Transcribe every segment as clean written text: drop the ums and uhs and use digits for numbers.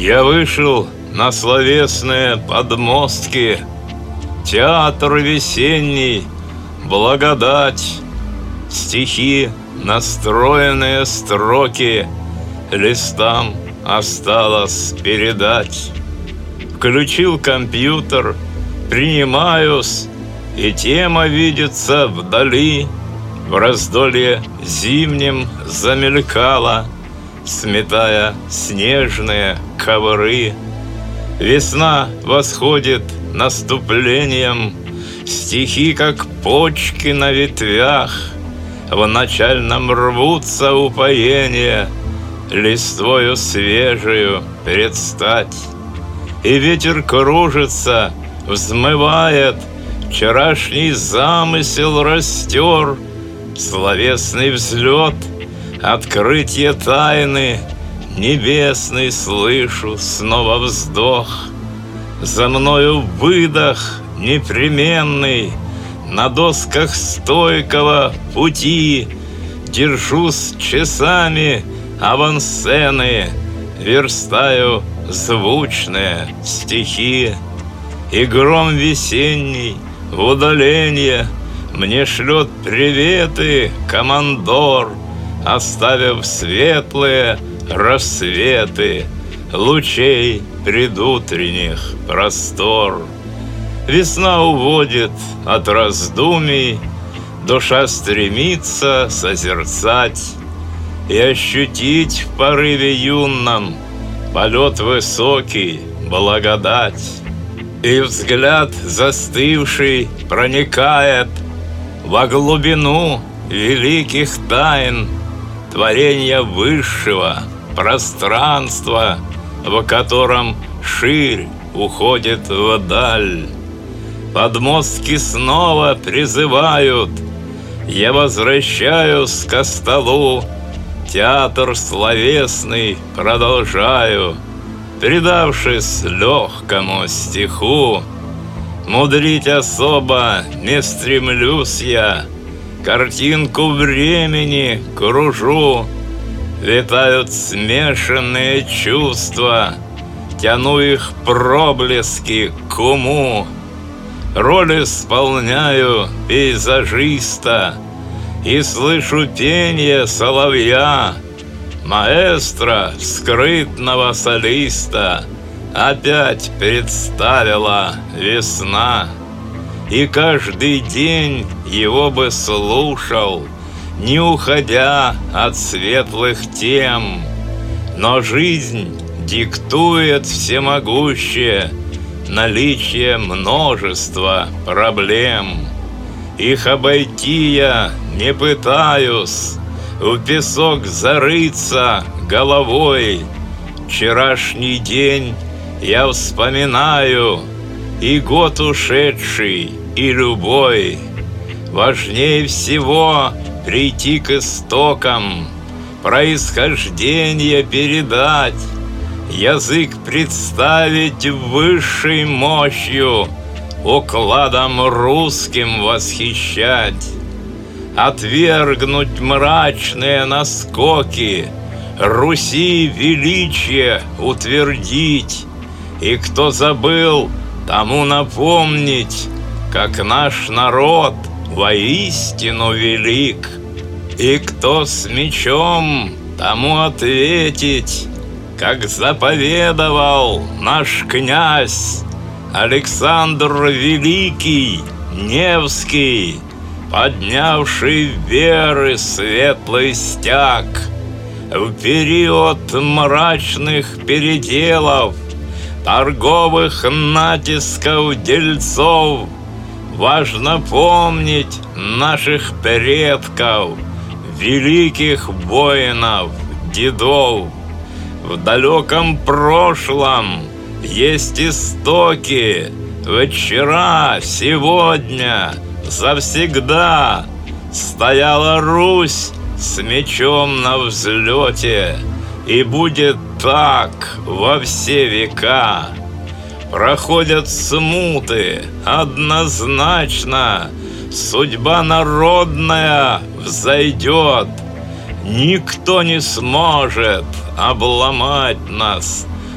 Я вышел на словесные подмостки, театр весенний, благодать, стихи, настроенные строки листам осталось передать. Включил компьютер, принимаюсь, и тема видится вдали. В раздолье зимнем замелькала, сметая снежные ковры. Весна восходит наступлением, стихи, как почки на ветвях, в начальном рвутся упоения, листвою свежею предстать. И ветер кружится, взмывает, вчерашний замысел растер, словесный взлет, открытие тайны небесной слышу снова вздох. За мною выдох непременный, на досках стойкого пути держусь часами авансцены, верстаю звучные стихи. И гром весенний в удаленье мне шлет приветы командор, оставив светлые рассветы лучей предутренних простор. Весна уводит от раздумий, душа стремится созерцать и ощутить в порыве юном полет высокий, благодать. И взгляд застывший проникает во глубину великих тайн творения высшего пространства, в котором ширь уходит вдаль. Подмостки снова призывают, я возвращаюсь ко столу, театр словесный продолжаю, предавшись легкому стиху. Мудрить особо не стремлюсь я, картинку времени кружу. Витают смешанные чувства, тяну их проблески к уму. Роль исполняю пейзажиста и слышу пение соловья. Маэстро скрытного солиста опять представила весна. И каждый день его бы слушал, не уходя от светлых тем. Но жизнь диктует всемогущее наличие множества проблем. Их обойти я не пытаюсь, в песок зарыться головой. Вчерашний день я вспоминаю, и год ушедший, и любой. Важнее всего прийти к истокам, происхождение передать, язык представить высшей мощью, укладом русским восхищать. Отвергнуть мрачные наскоки, Руси величие утвердить. И кто забыл, тому напомнить, как наш народ воистину велик. И кто с мечом, тому ответить, как заповедовал наш князь Александр Великий Невский, поднявший веры светлый стяг. В период мрачных переделов, торговых натисков дельцов, важно помнить наших предков, великих воинов, дедов. В далеком прошлом есть истоки, вчера, сегодня, завсегда стояла Русь с мечом на взлете, и будет так во все века. Проходят смуты, однозначно судьба народная взойдет. Никто не сможет обломать нас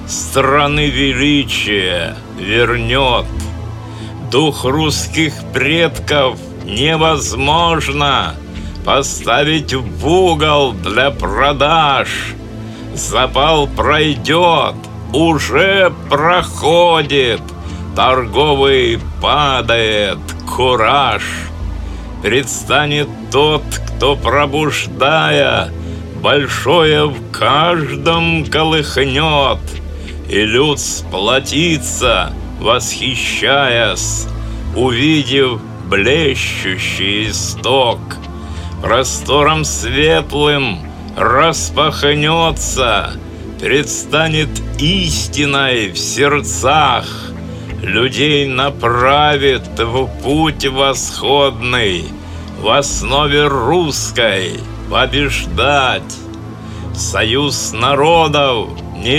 страны величия вернет. Дух русских предков невозможно поставить в угол для продаж. Запал пройдет, уже проходит, торговый падает кураж. Предстанет тот, кто, пробуждая, большое в каждом колыхнет, и люд сплотится, восхищаясь, увидев блещущий исток. Простором светлым распахнется, предстанет истиной в сердцах, людей направит в путь восходный, в основе русской побеждать. Союз народов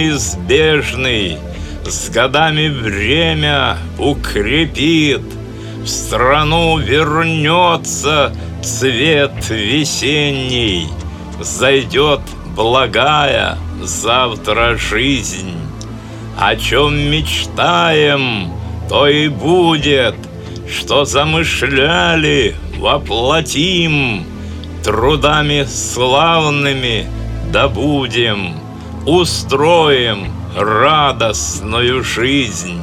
неизбежный с годами время укрепит, в страну вернется цвет весенний, зайдет благая завтра жизнь. О чем мечтаем, то и будет, что замышляли, воплотим, трудами славными добудем, устроим радостную жизнь.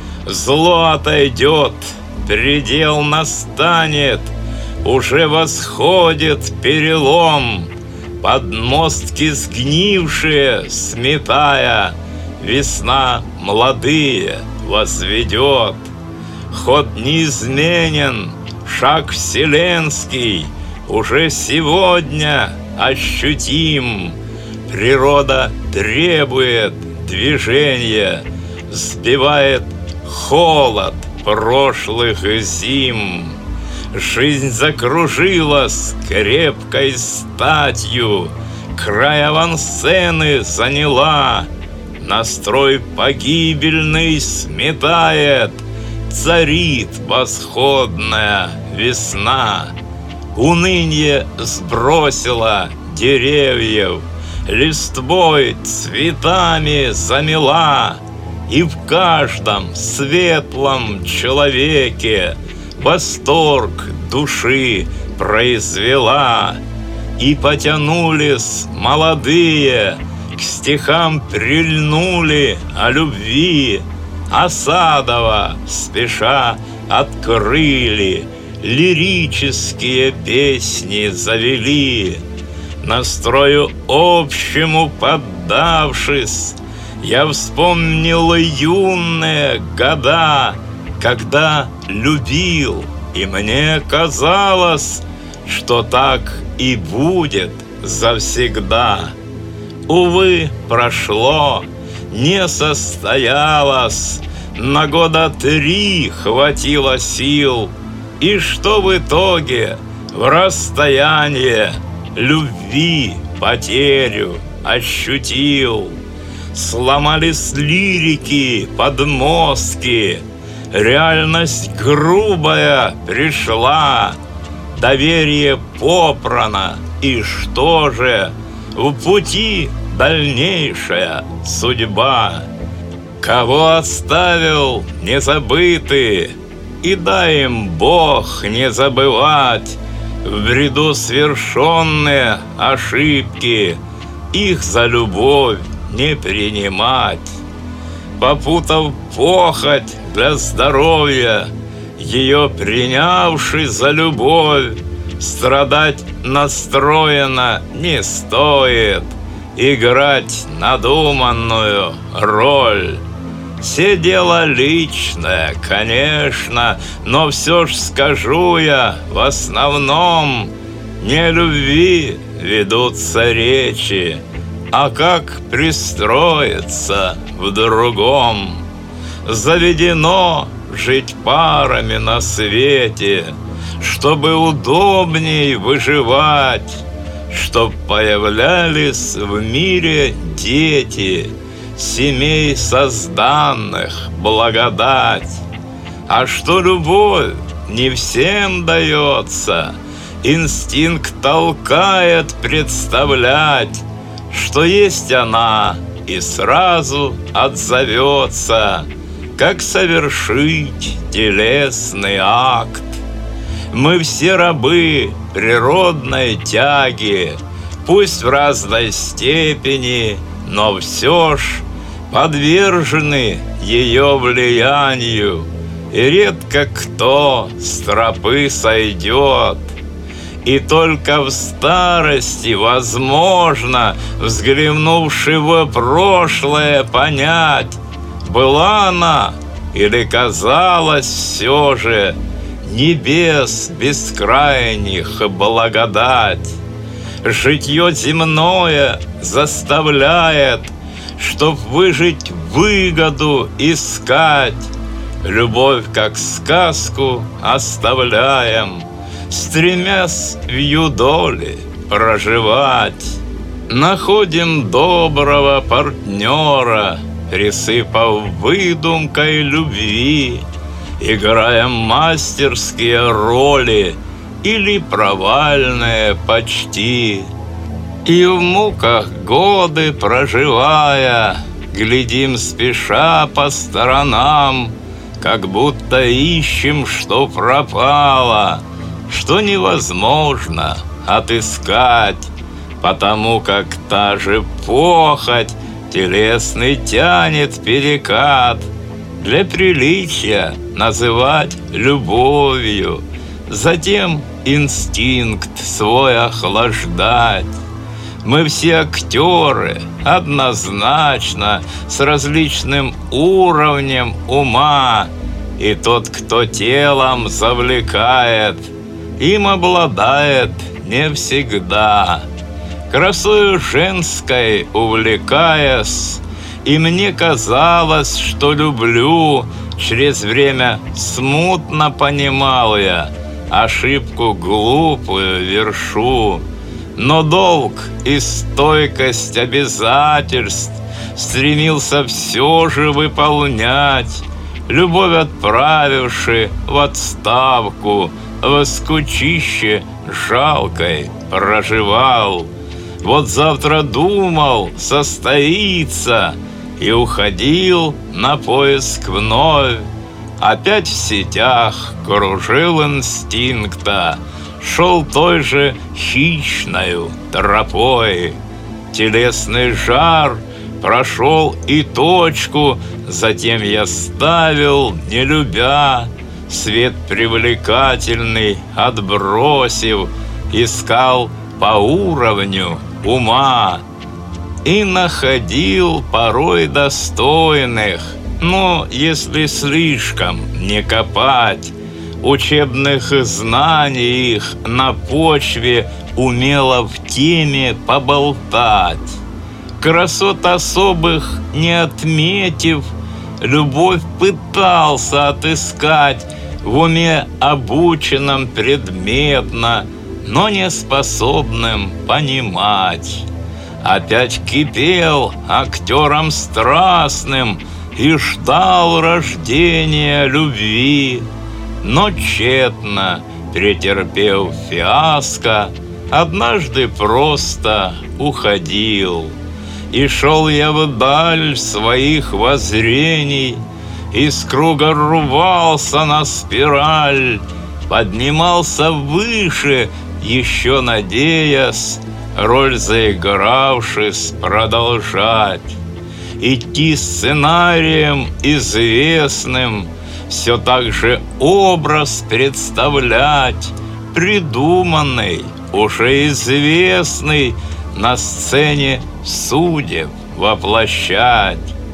Зло отойдет, предел настанет, уже восходит перелом, подмостки сгнившие сметая, весна молодые возведет. Ход неизменен, шаг вселенский уже сегодня ощутим. Природа требует движения, сбивает холод прошлых зим. Жизнь закружилась крепкой статью, край авансцены заняла, настрой погибельный сметает, царит восходная весна. Уныние сбросила деревьев, листвой цветами замела, и в каждом светлом человеке восторг души произвела. И потянулись молодые, к стихам прильнули о любви, Осадова спеша открыли, лирические песни завели. Настрою общему поддавшись, я вспомнил юные года, когда любил, и мне казалось, что так и будет завсегда. Увы, прошло, не состоялось, на года 3 хватило сил, и что в итоге? В расстояние любви потерю ощутил. Сломались лирики, подмостки, реальность грубая пришла, доверие попрано, и что же? В пути дальнейшая судьба. Кого оставил незабытый, и дай им Бог не забывать в бреду свершенные ошибки, их за любовь не принимать. Попутав похоть для здоровья, ее принявший за любовь, страдать настроено не стоит, играть надуманную роль. Все дело личное, конечно, но все ж скажу я, в основном не о любви ведутся речи, а как пристроиться в другом. Заведено жить парами на свете, чтобы удобней выживать, чтоб появлялись в мире дети, семей созданных благодать. А что любовь не всем дается, инстинкт толкает представлять, что есть она и сразу отзовется, как совершить телесный акт. Мы все рабы природной тяги, пусть в разной степени, но все ж подвержены ее влиянию, и редко кто с тропы сойдет. И только в старости возможно, взглянувши в прошлое, понять, была она или казалась все же небес бескрайних благодать. Житье земное заставляет, чтоб выжить, выгоду искать. Любовь, как сказку, оставляем, стремясь в юдоли проживать. Находим доброго партнера, присыпав выдумкой любви, играем мастерские роли или провальные почти. И в муках годы проживая, глядим спеша по сторонам, как будто ищем, что пропало, что невозможно отыскать, потому как та же похоть телесный тянет перекат. Для приличия называть любовью, затем инстинкт свой охлаждать. Мы все актеры, однозначно, с различным уровнем ума, и тот, кто телом завлекает, им обладает не всегда. Красою женской увлекаясь, и мне казалось, что люблю, через время смутно понимал я, ошибку глупую вершу. Но долг и стойкость обязательств стремился все же выполнять, любовь отправивши в отставку, в скучище жалкой проживал. Вот завтра думал состоится, и уходил на поиск вновь. Опять в сетях кружил инстинкта, шел той же хищною тропой. Телесный жар прошел и точку, затем я ставил, не любя, свет привлекательный отбросив, искал по уровню ума и находил порой достойных, но если слишком не копать, учебных знаний их на почве умело в теме поболтать. Красот особых не отметив, любовь пытался отыскать в уме обученном предметно, но не способным понимать. Опять кипел актером страстным и ждал рождения любви, но тщетно, претерпев фиаско, однажды просто уходил. И шел я вдаль своих воззрений, из круга рвался на спираль, поднимался выше, еще надеясь, роль заигравшись, продолжать. Идти сценарием известным, все так же образ представлять, придуманный, уже известный, на сцене судеб воплощать.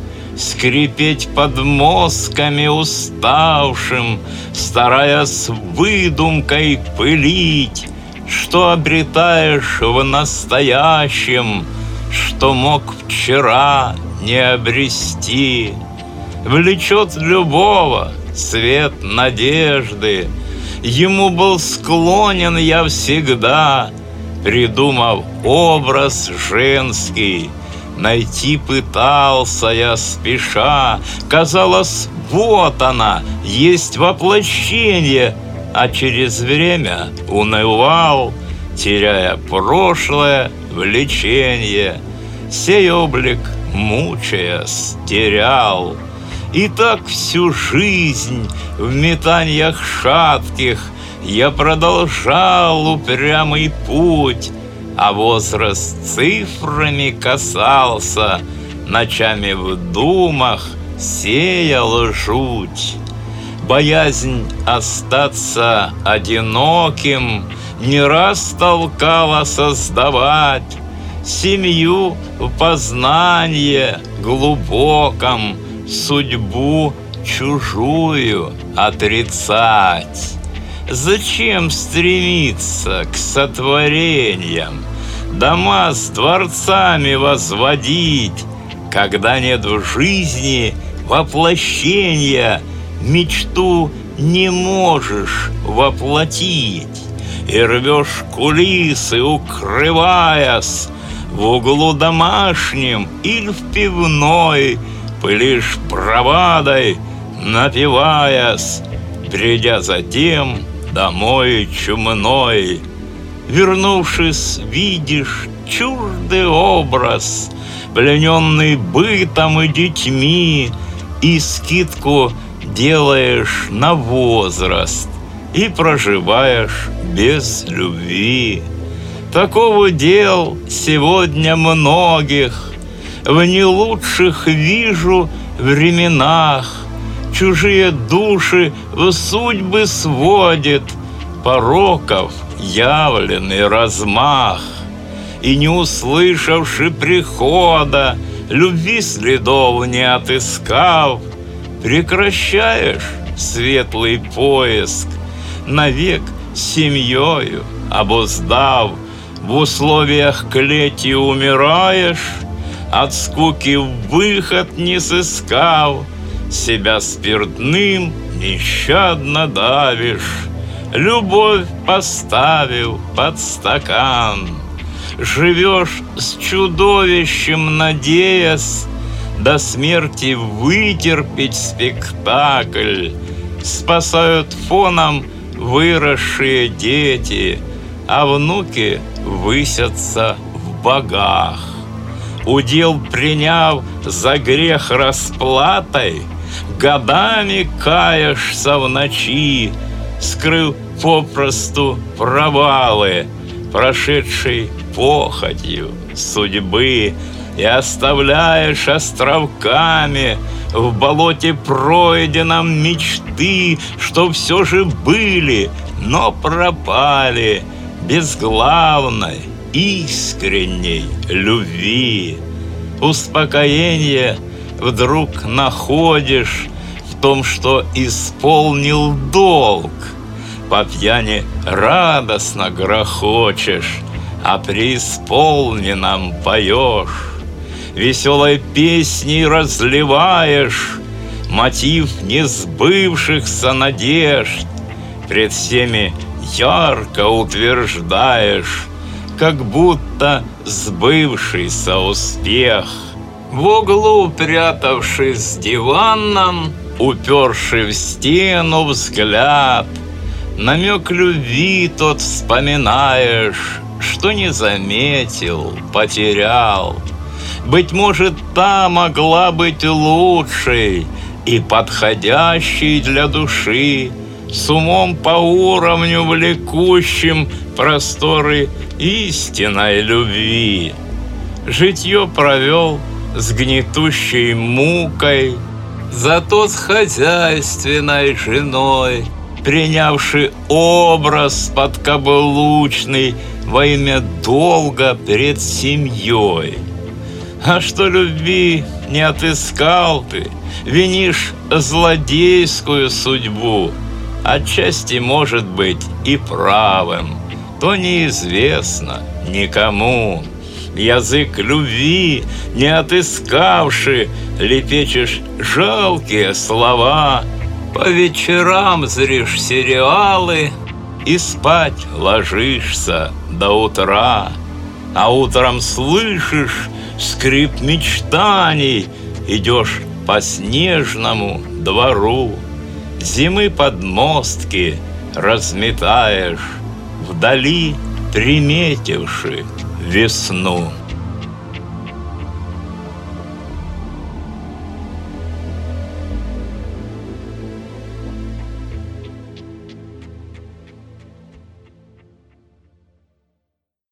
Скрипеть под мозгами уставшим, стараясь выдумкой пылить, что обретаешь в настоящем, что мог вчера не обрести. Влечет любого цвет надежды, ему был склонен я всегда, придумав образ женский. Найти пытался я спеша, казалось, вот она, есть воплощение, а через время унывал, теряя прошлое влечение. Сей облик мучаясь, терял. И так всю жизнь в метаньях шатких я продолжал упрямый путь, а возраст цифрами касался, ночами в думах сеял жуть. Боязнь остаться одиноким не раз толкала создавать семью в познанье глубоком, судьбу чужую отрицать. Зачем стремиться к сотворениям, дома с дворцами возводить, когда нет в жизни воплощения, мечту не можешь воплотить, и рвешь кулисы, укрываясь в углу домашнем или в пивной, пылишь бравадой, напиваясь, придя затем домой чумной. Вернувшись, видишь чуждый образ, плененный бытом и детьми, и скидку делаешь на возраст и проживаешь без любви. Такого дел сегодня многих в не лучших вижу временах. Чужие души в судьбы сводит, пороков явленный размах. И не услышавши прихода, любви следов не отыскав, прекращаешь светлый поиск, навек семьёю обуздав. В условиях клети умираешь, от скуки выход не сыскав, себя спиртным нещадно давишь, любовь поставив под стакан. Живешь с чудовищем, надеясь до смерти вытерпеть спектакль. Спасают фоном выросшие дети, а внуки высятся в богах. Удел приняв за грех расплатой, годами каешься в ночи, скрыв попросту провалы, прошедшей похотью судьбы, и оставляешь островками в болоте пройденном мечты, что все же были, но пропали, без главной, искренней любви. Успокоение вдруг находишь в том, что исполнил долг. По пьяни радостно грохочешь, о преисполненном поешь. Веселой песней разливаешь мотив несбывшихся надежд. Пред всеми ярко утверждаешь, как будто сбывшийся успех. В углу, прятавшись диваном, уперший в стену взгляд, намек любви тот вспоминаешь, что не заметил, потерял. Быть может, та могла быть лучшей и подходящей для души, с умом по уровню влекущим просторы истинной любви. Житье провел с гнетущей мукой, зато с хозяйственной женой, принявший образ подкаблучный во имя долга пред семьей. А что любви не отыскал ты, винишь злодейскую судьбу, отчасти, может быть, и правым, то неизвестно никому. Язык любви не отыскавши, лепечешь жалкие слова, по вечерам зришь сериалы и спать ложишься до утра. А утром слышишь скрип мечтаний, идешь по снежному двору. Зимы подмостки разметаешь, вдали приметивши весну.